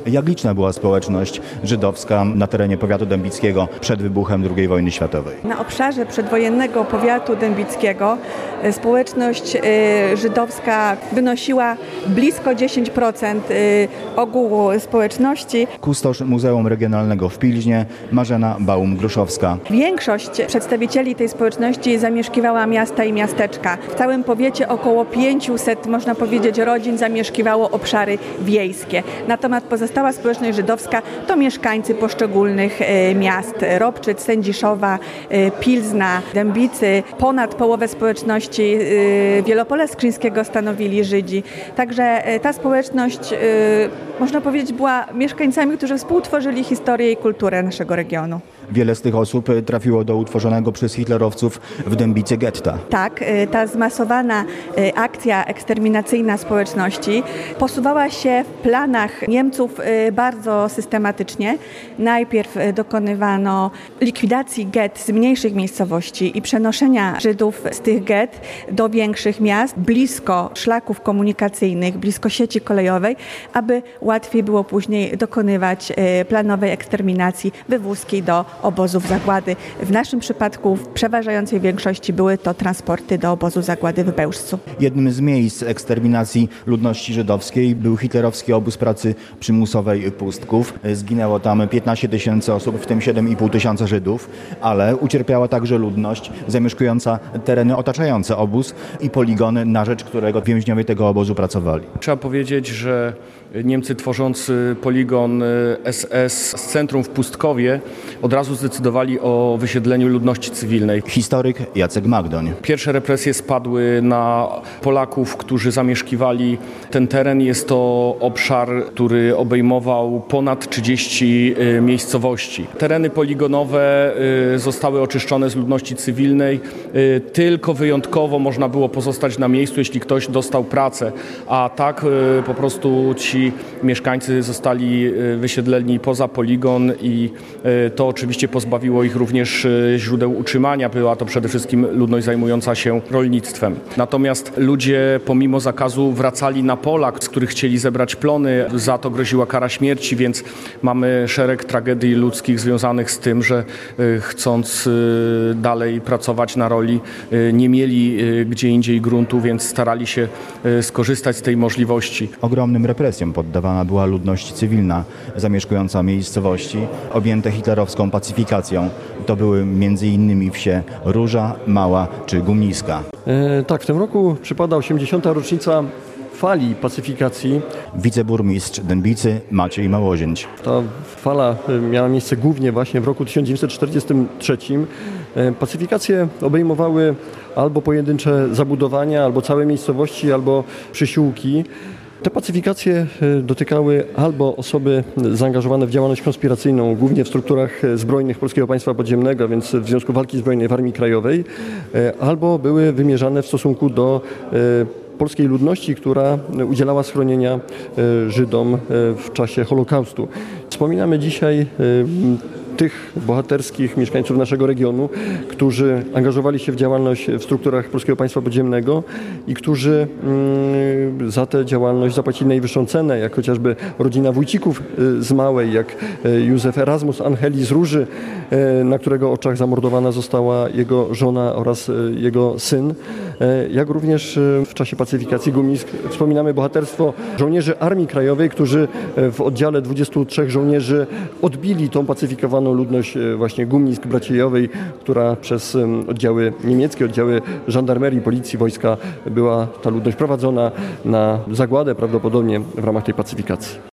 Jak liczna była społeczność żydowska na terenie powiatu dębickiego przed wybuchem II wojny światowej? Na obszarze przedwojennego powiatu dębickiego społeczność żydowska wynosiła blisko 10% ogółu społeczności. Kustosz Muzeum Regionalnego w Pilźnie, Marzena Baum-Gruszowska. Większość przedstawicieli tej społeczności zamieszkiwała miasta i miasteczka. W całym powiecie około 500, można powiedzieć, rodzin zamieszkiwało obszary wiejskie. Natomiast pozostała społeczność żydowska to mieszkańcy poszczególnych miast. Ropczyc, Sędziszowa, Pilzna, Dębicy. Ponad połowę społeczności Wielopola Skrzyńskiego stanowili Żydzi. Także ta społeczność, można powiedzieć, była mieszkańcami, którzy współtworzyli historię i kulturę naszego regionu. Wiele z tych osób trafiło do utworzonego przez hitlerowców w Dębicy getta. Tak, ta zmasowana akcja eksterminacyjna społeczności posuwała się w planach Niemców bardzo systematycznie. Najpierw dokonywano likwidacji gett z mniejszych miejscowości i przenoszenia Żydów z tych gett do większych miast, blisko szlaków komunikacyjnych, blisko sieci kolejowej, aby łatwiej było później dokonywać planowej eksterminacji, wywózki do obozów zagłady. W naszym przypadku w przeważającej większości były to transporty do obozu zagłady w Bełżcu. Jednym z miejsc eksterminacji ludności żydowskiej był hitlerowski obóz pracy przymusowej Pustków. Zginęło tam 15 000 osób, w tym 7,5 tysiąca Żydów, ale ucierpiała także ludność zamieszkująca tereny otaczające obóz i poligony, na rzecz którego więźniowie tego obozu pracowali. Trzeba powiedzieć, że Niemcy, tworząc poligon SS z centrum w Pustkowie, od razu zdecydowali o wysiedleniu ludności cywilnej. Historyk Jacek Magdoń. Pierwsze represje spadły na Polaków, którzy zamieszkiwali ten teren. Jest to obszar, który obejmował ponad 30 miejscowości. Tereny poligonowe zostały oczyszczone z ludności cywilnej. Tylko wyjątkowo można było pozostać na miejscu, jeśli ktoś dostał pracę, a tak po prostu ci mieszkańcy zostali wysiedleni poza poligon i to oczywiście pozbawiło ich również źródeł utrzymania. Była to przede wszystkim ludność zajmująca się rolnictwem. Natomiast ludzie pomimo zakazu wracali na pola, z których chcieli zebrać plony. Za to groziła kara śmierci, więc mamy szereg tragedii ludzkich związanych z tym, że chcąc dalej pracować na roli nie mieli gdzie indziej gruntu, więc starali się skorzystać z tej możliwości. Ogromnym represjom poddawana była ludność cywilna zamieszkująca miejscowości objęte hitlerowską pacyfikacją. To były m.in. wsie Róża, Mała czy Gumniska. Tak, w tym roku przypada 80. rocznica fali pacyfikacji. Wiceburmistrz Dębicy Maciej Małozięć. Ta fala miała miejsce głównie właśnie w roku 1943. Pacyfikacje obejmowały albo pojedyncze zabudowania, albo całe miejscowości, albo przysiłki. Te pacyfikacje dotykały albo osoby zaangażowane w działalność konspiracyjną, głównie w strukturach zbrojnych Polskiego Państwa Podziemnego, więc w Związku Walki Zbrojnej w Armii Krajowej, albo były wymierzane w stosunku do polskiej ludności, która udzielała schronienia Żydom w czasie Holokaustu. Wspominamy dzisiaj tych bohaterskich mieszkańców naszego regionu, którzy angażowali się w działalność w strukturach Polskiego Państwa Podziemnego i którzy za tę działalność zapłacili najwyższą cenę, jak chociażby rodzina Wójcików z Małej, jak Józef Erasmus Angeli z Róży, na którego oczach zamordowana została jego żona oraz jego syn, jak również w czasie pacyfikacji Gumnisk wspominamy bohaterstwo żołnierzy Armii Krajowej, którzy w oddziale 23 żołnierzy odbili tą pacyfikowaną ludność właśnie Gumnisk Braciejowej, która przez oddziały niemieckie, oddziały żandarmerii, policji, wojska była ta ludność prowadzona na zagładę prawdopodobnie w ramach tej pacyfikacji.